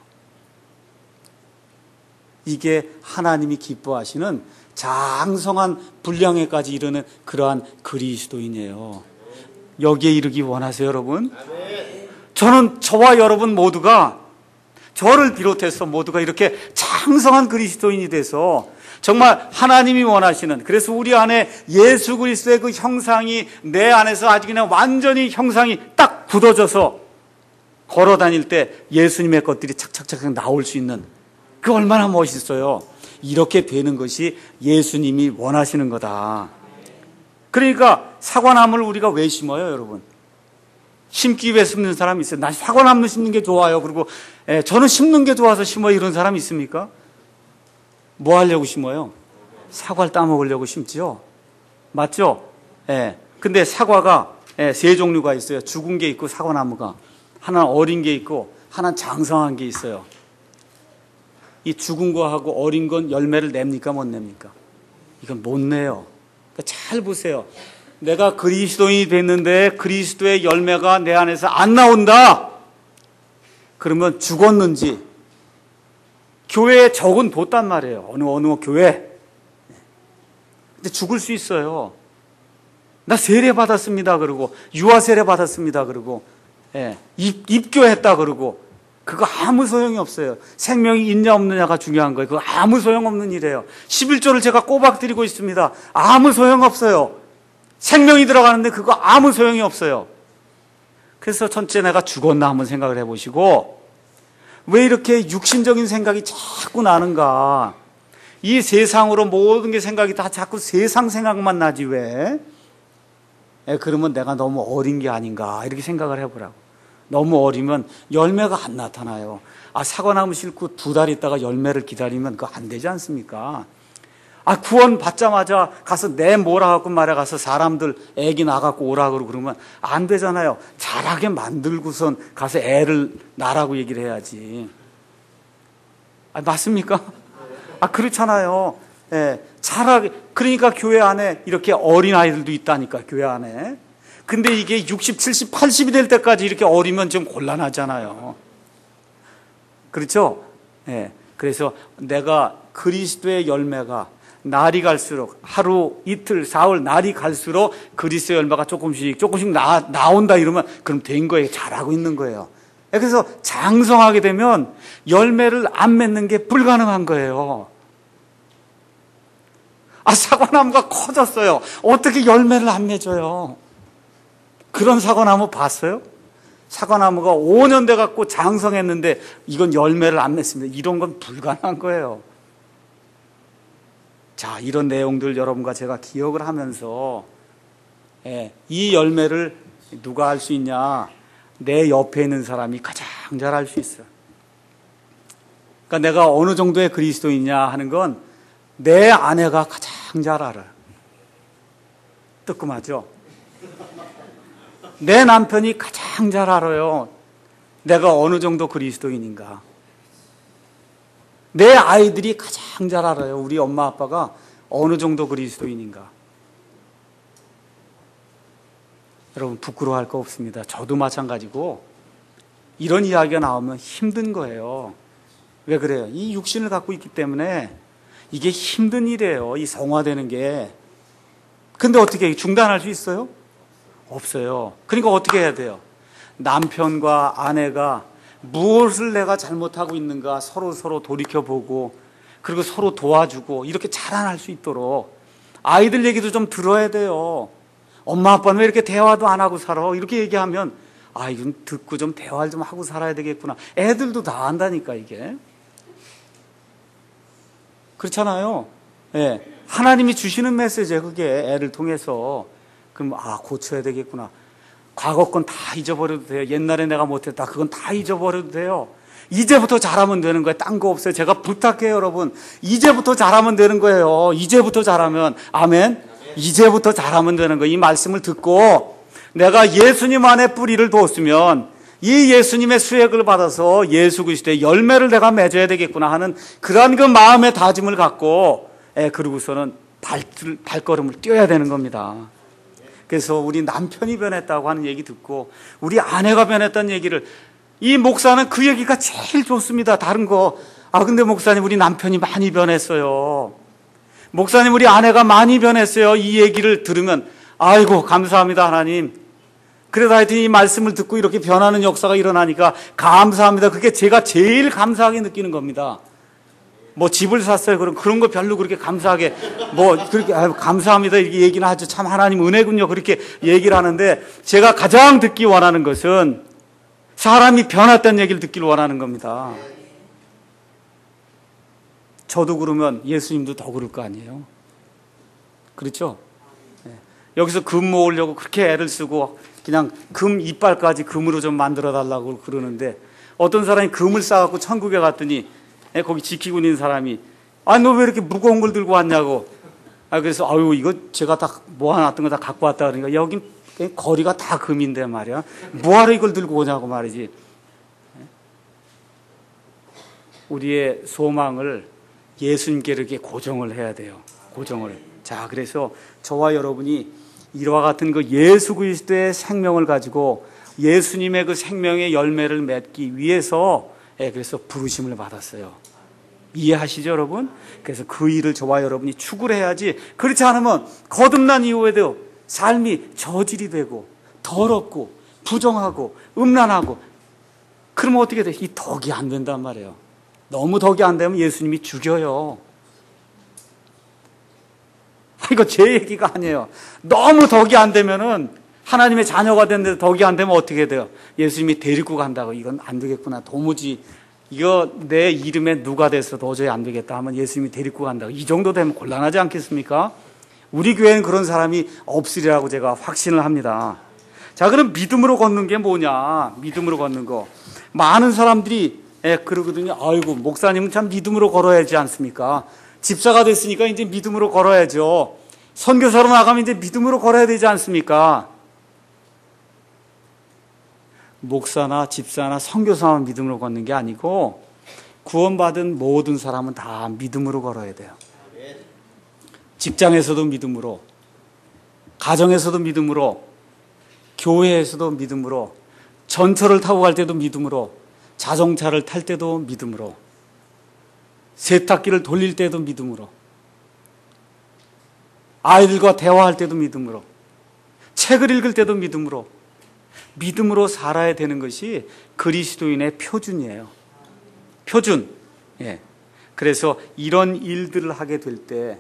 Speaker 1: 이게 하나님이 기뻐하시는 장성한 분량에까지 이르는 그러한 그리스도인이에요. 여기에 이르기 원하세요, 여러분? 저는 저와 여러분 모두가 저를 비롯해서 모두가 이렇게 장성한 그리스도인이 돼서 정말 하나님이 원하시는, 그래서 우리 안에 예수 그리스도의 그 형상이 내 안에서 아주 그냥 완전히 형상이 딱 굳어져서 걸어 다닐 때 예수님의 것들이 착착착 나올 수 있는, 그 얼마나 멋있어요. 이렇게 되는 것이 예수님이 원하시는 거다. 그러니까 사과나무를 우리가 왜 심어요, 여러분? 심기 위해 심는 사람이 있어요. 나 사과나무 심는 게 좋아요. 그리고 예, 저는 심는 게 좋아서 심어요. 이런 사람이 있습니까? 뭐 하려고 심어요? 사과를 따먹으려고 심지요. 맞죠? 예. 근데 사과가 예, 세 종류가 있어요. 죽은 게 있고 사과나무가. 하나는 어린 게 있고 하나는 장성한 게 있어요. 이 죽은 거하고 어린 건 열매를 냅니까 못 냅니까? 이건 못 내요. 그러니까 잘 보세요. 내가 그리스도인이 됐는데 그리스도의 열매가 내 안에서 안 나온다. 그러면 죽었는지, 교회에 적은 뒀단 말이에요. 어느 어느 교회. 근데 죽을 수 있어요. 나 세례 받았습니다. 그러고 유아 세례 받았습니다. 그러고 예, 입, 입교했다. 그러고 그거 아무 소용이 없어요. 생명이 있냐 없느냐가 중요한 거예요. 그거 아무 소용없는 일이에요. 십일조를 제가 꼬박 드리고 있습니다. 아무 소용없어요. 생명이 들어가는데 그거 아무 소용이 없어요. 그래서 전체 내가 죽었나 한번 생각을 해보시고, 왜 이렇게 육신적인 생각이 자꾸 나는가? 이 세상으로 모든 게 생각이 다 자꾸 세상 생각만 나지 왜? 예, 그러면 내가 너무 어린 게 아닌가 이렇게 생각을 해보라고. 너무 어리면 열매가 안 나타나요. 아, 사과나무 심고 두 달 있다가 열매를 기다리면 그거 안 되지 않습니까? 아, 구원 받자마자 가서 내 뭐라 갖고 말해 가서 사람들 애기 나갖고 오라고 그러면 안 되잖아요. 잘하게 만들고선 가서 애를 낳으라고 얘기를 해야지. 아, 맞습니까? 아, 그렇잖아요. 예, 잘하게. 그러니까 교회 안에 이렇게 어린 아이들도 있다니까, 교회 안에. 근데 이게 육십, 칠십, 팔십이 될 때까지 이렇게 어리면 좀 곤란하잖아요. 그렇죠? 예. 그래서 내가 그리스도의 열매가 날이 갈수록, 하루, 이틀, 사흘, 날이 갈수록 그리스도의 열매가 조금씩, 조금씩 나, 나온다 이러면 그럼 된 거예요. 잘하고 있는 거예요. 그래서 장성하게 되면 열매를 안 맺는 게 불가능한 거예요. 아, 사과나무가 커졌어요. 어떻게 열매를 안 맺어요? 그런 사과나무 봤어요? 사과나무가 오 년 돼갖고 장성했는데 이건 열매를 안 맺습니다. 이런 건 불가능한 거예요. 자, 이런 내용들 여러분과 제가 기억을 하면서, 예, 이 열매를 누가 알 수 있냐? 내 옆에 있는 사람이 가장 잘 알 수 있어요. 그러니까 내가 어느 정도의 그리스도이냐 하는 건 내 아내가 가장 잘 알아요. 뜨끔하죠? 내 남편이 가장 잘 알아요. 내가 어느 정도 그리스도인인가. 내 아이들이 가장 잘 알아요. 우리 엄마 아빠가 어느 정도 그리스도인인가. 여러분, 부끄러워할 거 없습니다. 저도 마찬가지고 이런 이야기가 나오면 힘든 거예요. 왜 그래요? 이 육신을 갖고 있기 때문에 이게 힘든 일이에요. 이 성화되는 게. 근데 어떻게 중단할 수 있어요? 없어요. 그러니까 어떻게 해야 돼요? 남편과 아내가 무엇을 내가 잘못하고 있는가 서로 서로 돌이켜보고, 그리고 서로 도와주고 이렇게 자라날 수 있도록 아이들 얘기도 좀 들어야 돼요. 엄마 아빠는 왜 이렇게 대화도 안 하고 살아? 이렇게 얘기하면 아, 이건 듣고 좀 대화를 좀 하고 살아야 되겠구나. 애들도 다 안다니까 이게. 그렇잖아요. 예. 하나님이 주시는 메시지예요. 그게 애를 통해서. 그럼 아, 고쳐야 되겠구나. 과거 건 다 잊어버려도 돼요. 옛날에 내가 못했다. 그건 다 잊어버려도 돼요. 이제부터 잘하면 되는 거예요. 딴 거 없어요. 제가 부탁해요, 여러분. 이제부터 잘하면 되는 거예요. 이제부터 잘하면. 아멘. 이제부터 잘하면 되는 거예요. 이 말씀을 듣고 내가 예수님 안에 뿌리를 뒀으면 이 예수님의 수액을 받아서 예수 그리스도의 열매를 내가 맺어야 되겠구나 하는 그러한 그 마음의 다짐을 갖고, 예, 그러고서는 발, 발걸음을 뛰어야 되는 겁니다. 그래서 우리 남편이 변했다고 하는 얘기 듣고 우리 아내가 변했다는 얘기를, 이 목사는 그 얘기가 제일 좋습니다. 다른 거, 아 근데 목사님 우리 남편이 많이 변했어요. 목사님 우리 아내가 많이 변했어요. 이 얘기를 들으면 아이고 감사합니다 하나님. 그래도 하여튼 이 말씀을 듣고 이렇게 변하는 역사가 일어나니까 감사합니다. 그게 제가 제일 감사하게 느끼는 겁니다. 뭐 집을 샀어요. 그런 그런 거 별로 그렇게 감사하게 뭐 그렇게 아유, 감사합니다 이렇게 얘기는 하죠. 참 하나님 은혜군요. 그렇게 얘기를 하는데 제가 가장 듣기 원하는 것은 사람이 변했다는 얘기를 듣기를 원하는 겁니다. 저도 그러면 예수님도 더 그럴 거 아니에요. 그렇죠? 네. 여기서 금 모으려고 그렇게 애를 쓰고 그냥 금 이빨까지 금으로 좀 만들어 달라고 그러는데 어떤 사람이 금을 싸갖고 천국에 갔더니 거기 지키고 있는 사람이 아, 너 왜 이렇게 무거운 걸 들고 왔냐고. 아, 그래서 아유, 이거 제가 다 모아놨던 거 다 갖고 왔다 그러니까 여긴 거리가 다 금인데 말이야. 뭐하러 이걸 들고 오냐고 말이지. 우리의 소망을 예수님께 이렇게 고정을 해야 돼요. 고정을. 자, 그래서 저와 여러분이 이와 같은 그 예수 그리스도의 생명을 가지고 예수님의 그 생명의 열매를 맺기 위해서 예, 그래서 부르심을 받았어요. 이해하시죠, 여러분? 그래서 그 일을 저와 여러분이 추구를 해야지. 그렇지 않으면 거듭난 이후에도 삶이 저질이 되고 더럽고 부정하고 음란하고 그러면 어떻게 돼? 이 덕이 안 된단 말이에요. 너무 덕이 안 되면 예수님이 죽여요. 이거 제 얘기가 아니에요. 너무 덕이 안 되면은 하나님의 자녀가 됐는데 덕이 안 되면 어떻게 돼요? 예수님이 데리고 간다고. 이건 안 되겠구나. 도무지 이거 내 이름에 누가 돼서 도저히 안 되겠다 하면 예수님이 데리고 간다고. 이 정도 되면 곤란하지 않겠습니까? 우리 교회는 그런 사람이 없으리라고 제가 확신을 합니다. 자, 그럼 믿음으로 걷는 게 뭐냐? 믿음으로 걷는 거. 많은 사람들이 예, 그러거든요. 아이고, 목사님은 참 믿음으로 걸어야지 않습니까? 집사가 됐으니까 이제 믿음으로 걸어야죠. 선교사로 나가면 이제 믿음으로 걸어야 되지 않습니까? 목사나 집사나 선교사만 믿음으로 걷는 게 아니고 구원받은 모든 사람은 다 믿음으로 걸어야 돼요. 직장에서도 믿음으로, 가정에서도 믿음으로, 교회에서도 믿음으로, 전철을 타고 갈 때도 믿음으로, 자동차를 탈 때도 믿음으로, 세탁기를 돌릴 때도 믿음으로, 아이들과 대화할 때도 믿음으로, 책을 읽을 때도 믿음으로, 믿음으로 살아야 되는 것이 그리스도인의 표준이에요. 표준. 예. 그래서 이런 일들을 하게 될 때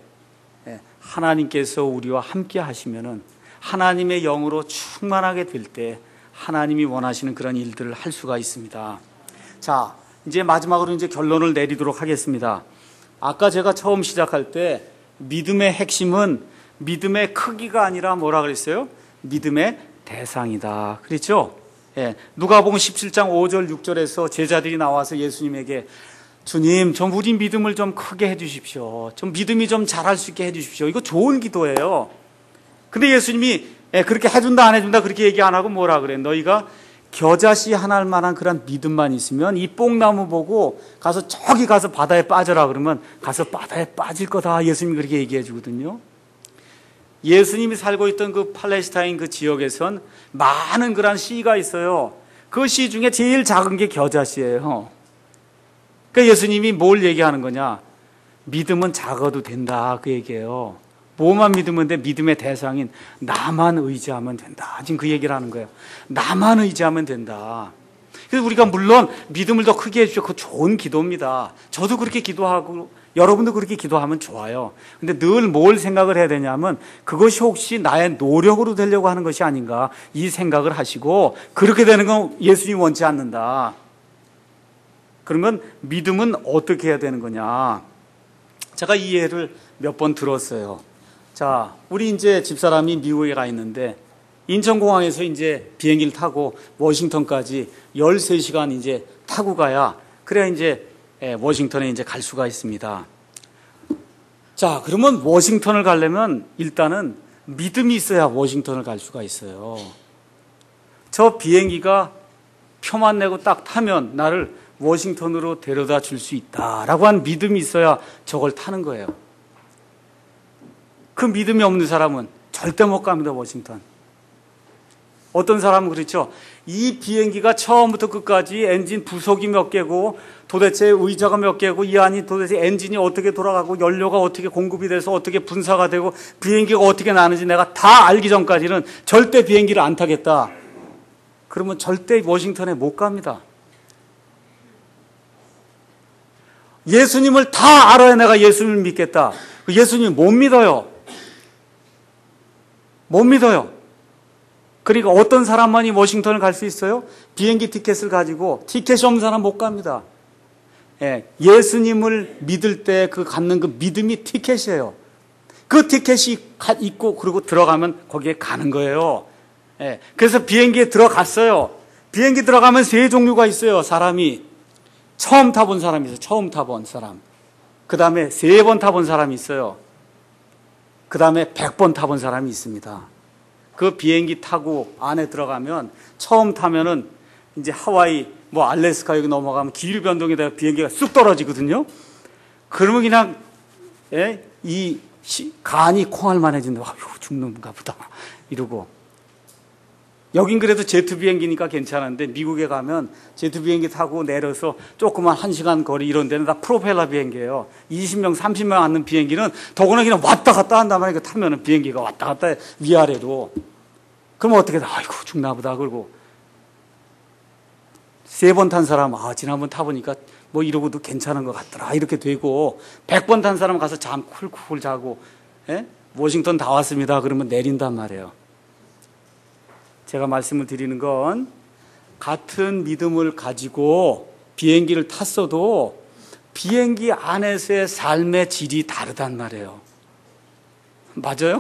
Speaker 1: 하나님께서 우리와 함께 하시면은 하나님의 영으로 충만하게 될 때 하나님이 원하시는 그런 일들을 할 수가 있습니다. 자, 이제 마지막으로 이제 결론을 내리도록 하겠습니다. 아까 제가 처음 시작할 때 믿음의 핵심은 믿음의 크기가 아니라 뭐라 그랬어요? 믿음의 대상이다. 그렇죠? 예. 누가복음 십칠 장 오 절 육 절에서 제자들이 나와서 예수님에게 주님, 좀 우리 믿음을 좀 크게 해 주십시오. 좀 믿음이 좀 자랄 수 있게 해 주십시오. 이거 좋은 기도예요. 근데 예수님이 예, 그렇게 해준다 안 해준다 그렇게 얘기 안 하고 뭐라 그래? 너희가 겨자씨 하나할 만한 그런 믿음만 있으면 이 뽕나무 보고 가서 저기 가서 바다에 빠져라 그러면 가서 바다에 빠질 거다. 예수님이 그렇게 얘기해 주거든요. 예수님이 살고 있던 그 팔레스타인 그 지역에선 많은 그런 씨가 있어요. 그 씨 중에 제일 작은 게 겨자씨예요. 그러니까 예수님이 뭘 얘기하는 거냐? 믿음은 작아도 된다 그 얘기예요. 뭐만 믿으면 돼? 믿음의 대상인 나만 의지하면 된다. 지금 그 얘기를 하는 거예요. 나만 의지하면 된다. 그래서 우리가 물론 믿음을 더 크게 해주셔. 그거 좋은 기도입니다. 저도 그렇게 기도하고 여러분도 그렇게 기도하면 좋아요. 근데 늘 뭘 생각을 해야 되냐면 그것이 혹시 나의 노력으로 되려고 하는 것이 아닌가 이 생각을 하시고 그렇게 되는 건 예수님이 원치 않는다. 그러면 믿음은 어떻게 해야 되는 거냐? 제가 이 예를 몇 번 들었어요. 자, 우리 이제 집사람이 미국에 가 있는데 인천공항에서 이제 비행기를 타고 워싱턴까지 열세 시간 이제 타고 가야 그래야 이제 워싱턴에 이제 갈 수가 있습니다. 자, 그러면 워싱턴을 가려면 일단은 믿음이 있어야 워싱턴을 갈 수가 있어요. 저 비행기가 표만 내고 딱 타면 나를 워싱턴으로 데려다 줄 수 있다라고 한 믿음이 있어야 저걸 타는 거예요. 그 믿음이 없는 사람은 절대 못 갑니다, 워싱턴. 어떤 사람은 그렇죠. 이 비행기가 처음부터 끝까지 엔진 부속이 몇 개고 도대체 의자가 몇 개고 이 안이 도대체 엔진이 어떻게 돌아가고 연료가 어떻게 공급이 돼서 어떻게 분사가 되고 비행기가 어떻게 나는지 내가 다 알기 전까지는 절대 비행기를 안 타겠다. 그러면 절대 워싱턴에 못 갑니다. 예수님을 다 알아야 내가 예수님을 믿겠다. 예수님 못 믿어요. 못 믿어요. 그러니까 어떤 사람만이 워싱턴을 갈 수 있어요? 비행기 티켓을 가지고 티켓이 없는 사람 못 갑니다. 예, 예수님을 믿을 때 그 갖는 그 믿음이 티켓이에요. 그 티켓이 있고 그리고 들어가면 거기에 가는 거예요. 예, 그래서 비행기에 들어갔어요. 비행기 들어가면 세 종류가 있어요. 사람이 처음 타본 사람이 있어요. 처음 타본 사람. 그 다음에 세 번 타본 사람이 있어요. 그 다음에 백 번 타본 사람이 있습니다. 그 비행기 타고 안에 들어가면 처음 타면은 이제 하와이 뭐 알래스카 여기 넘어가면 기류 변동이 돼서 비행기가 쑥 떨어지거든요. 그러면 그냥 예, 이 시, 간이 콩알만해진다. 아유, 죽는가 보다 이러고. 여긴 그래도 제트 비행기니까 괜찮은데 미국에 가면 제트 비행기 타고 내려서 조그만 한 시간 거리 이런 데는 다 프로펠러 비행기예요. 이십 명, 삼십 명 앉는 비행기는 더구나 그냥 왔다 갔다 한단 말이에요. 타면은 비행기가 왔다 갔다 해, 위아래로. 그럼 어떻게 돼? 아이고 죽나 보다. 그러고 세 번 탄 사람, 아 지난번 타보니까 뭐 이러고도 괜찮은 것 같더라 이렇게 되고, 백 번 탄 사람 가서 잠 쿨쿨 자고, 예? 워싱턴 다 왔습니다 그러면 내린단 말이에요. 제가 말씀을 드리는 건 같은 믿음을 가지고 비행기를 탔어도 비행기 안에서의 삶의 질이 다르단 말이에요. 맞아요?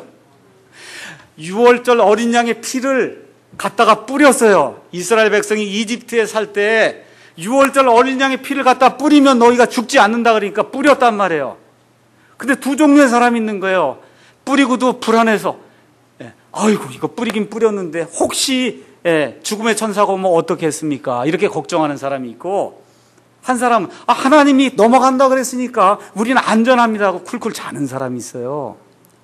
Speaker 1: 유월절 어린 양의 피를 갖다가 뿌렸어요. 이스라엘 백성이 이집트에 살 때 유월절 어린 양의 피를 갖다 뿌리면 너희가 죽지 않는다 그러니까 뿌렸단 말이에요. 근데 두 종류의 사람이 있는 거예요. 뿌리고도 불안해서 아이고 이거 뿌리긴 뿌렸는데 혹시 예, 죽음의 천사가 오면 어떻게 했습니까? 이렇게 걱정하는 사람이 있고, 한 사람은 아, 하나님이 넘어간다 그랬으니까 우리는 안전합니다 하고 쿨쿨 자는 사람이 있어요.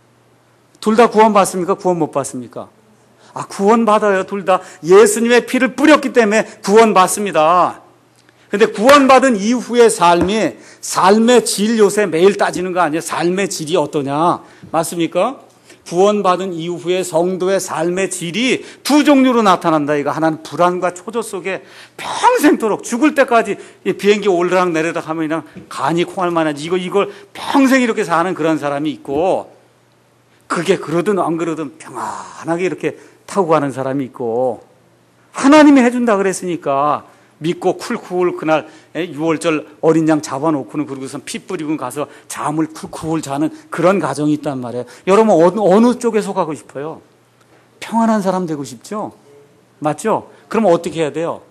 Speaker 1: 둘 다 구원 받습니까? 구원 못 받습니까? 아, 구원 받아요. 둘 다 예수님의 피를 뿌렸기 때문에 구원 받습니다. 근데 구원받은 이후의 삶이, 삶의 질 요새 매일 따지는 거 아니에요? 삶의 질이 어떠냐? 맞습니까? 구원받은 이후의 성도의 삶의 질이 두 종류로 나타난다. 이거 하나는 불안과 초조 속에 평생도록 죽을 때까지 비행기 올르락 내리락 하면 그냥 간이 콩알만하지. 이거 이걸 평생 이렇게 사는 그런 사람이 있고, 그게 그러든 안 그러든 평안하게 이렇게 타고 가는 사람이 있고, 하나님이 해준다 그랬으니까 믿고 쿨쿨 그날 유월절 어린 양 잡아놓고는 그러고서 피 뿌리고 가서 잠을 쿨쿨 자는 그런 가정이 있단 말이에요. 여러분 어느, 어느 쪽에 속하고 싶어요? 평안한 사람 되고 싶죠? 맞죠? 그럼 어떻게 해야 돼요?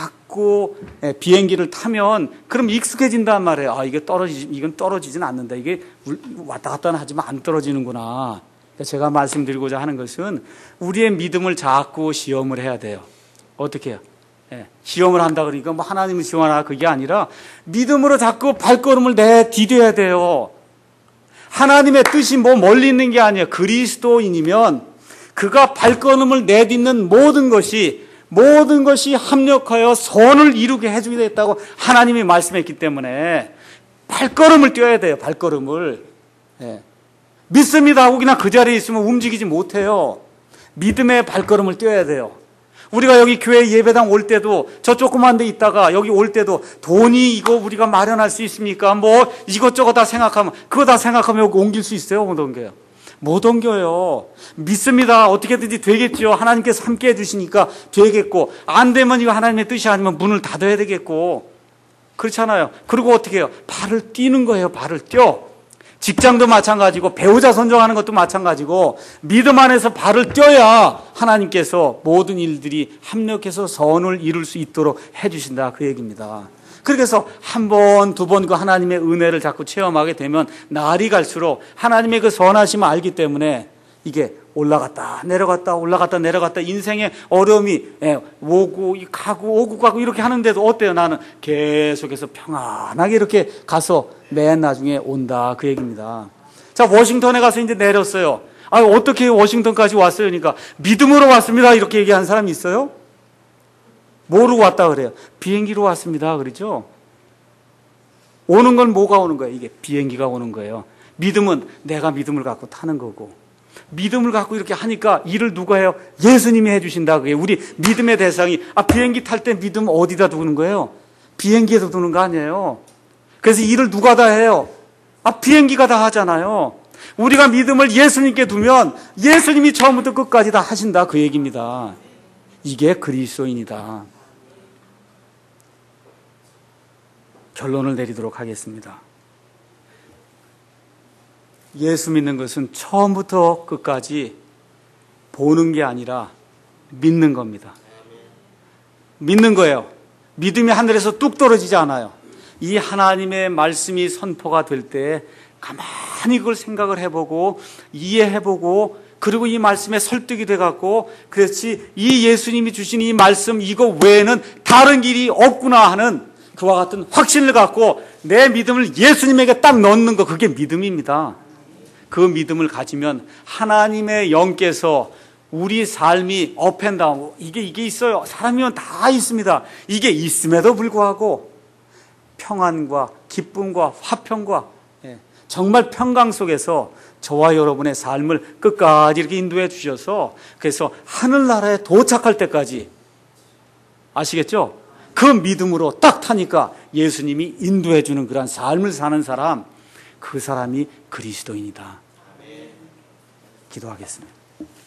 Speaker 1: 자꾸 비행기를 타면 그럼 익숙해진단 말이에요. 아, 이게 떨어지지, 이건 떨어지진 않는다. 이게 왔다 갔다 하지만 안 떨어지는구나. 제가 말씀드리고자 하는 것은 우리의 믿음을 자꾸 시험을 해야 돼요. 어떻게 해요? 예, 시험을 한다 그러니까 뭐 하나님을 시험하라 그게 아니라 믿음으로 자꾸 발걸음을 내디뎌야 돼요. 하나님의 뜻이 뭐 멀리 있는 게 아니에요. 그리스도인이면 그가 발걸음을 내딛는 모든 것이 모든 것이 합력하여 선을 이루게 해주겠다고 하나님이 말씀했기 때문에 발걸음을 떼야 돼요. 발걸음을. 예. 믿습니다 하고 그냥 그 자리에 있으면 움직이지 못해요. 믿음의 발걸음을 떼야 돼요. 우리가 여기 교회 예배당 올 때도 저 조그만 데 있다가 여기 올 때도 돈이 이거 우리가 마련할 수 있습니까? 뭐 이것저것 다 생각하면, 그거 다 생각하면 여기 옮길 수 있어요? 못 옮겨요? 못 옮겨요. 믿습니다. 어떻게든지 되겠죠. 하나님께서 함께 해주시니까 되겠고, 안 되면 이거 하나님의 뜻이 아니면 문을 닫아야 되겠고, 그렇잖아요. 그리고 어떻게 해요? 발을 띄는 거예요. 발을 띄어. 직장도 마찬가지고 배우자 선정하는 것도 마찬가지고 믿음 안에서 발을 떼어야 하나님께서 모든 일들이 합력해서 선을 이룰 수 있도록 해주신다 그 얘기입니다. 그래서 한 번, 두 번 그 하나님의 은혜를 자꾸 체험하게 되면 날이 갈수록 하나님의 그 선하심을 알기 때문에 이게 올라갔다 내려갔다 올라갔다 내려갔다 인생의 어려움이 오고 가고 오고 가고 이렇게 하는데도 어때요? 나는 계속해서 평안하게 이렇게 가서 맨 나중에 온다 그 얘기입니다. 자, 워싱턴에 가서 이제 내렸어요. 아, 어떻게 워싱턴까지 왔어요? 그러니까 믿음으로 왔습니다 이렇게 얘기하는 사람이 있어요? 뭐로 왔다 그래요? 비행기로 왔습니다 그러죠? 오는 건 뭐가 오는 거예요? 이게 비행기가 오는 거예요. 믿음은 내가 믿음을 갖고 타는 거고, 믿음을 갖고 이렇게 하니까 일을 누가 해요? 예수님이 해주신다. 그게 우리 믿음의 대상이. 아, 비행기 탈 때 믿음 어디다 두는 거예요? 비행기에서 두는 거 아니에요. 그래서 일을 누가 다 해요? 아, 비행기가 다 하잖아요. 우리가 믿음을 예수님께 두면 예수님이 처음부터 끝까지 다 하신다, 그 얘기입니다. 이게 그리스도인이다. 결론을 내리도록 하겠습니다. 예수 믿는 것은 처음부터 끝까지 보는 게 아니라 믿는 겁니다. 믿는 거예요. 믿음이 하늘에서 뚝 떨어지지 않아요. 이 하나님의 말씀이 선포가 될 때 가만히 그걸 생각을 해보고 이해해보고 그리고 이 말씀에 설득이 돼갖고 그렇지 이 예수님이 주신 이 말씀 이거 외에는 다른 길이 없구나 하는 그와 같은 확신을 갖고 내 믿음을 예수님에게 딱 넣는 거 그게 믿음입니다. 그 믿음을 가지면 하나님의 영께서 우리 삶이 업앤다운 이게 이게 있어요. 사람이면 다 있습니다. 이게 있음에도 불구하고 평안과 기쁨과 화평과 정말 평강 속에서 저와 여러분의 삶을 끝까지 이렇게 인도해 주셔서 그래서 하늘나라에 도착할 때까지 아시겠죠? 그 믿음으로 딱 타니까 예수님이 인도해 주는 그런 삶을 사는 사람, 그 사람이 그리스도인이다. 기도하겠습니다.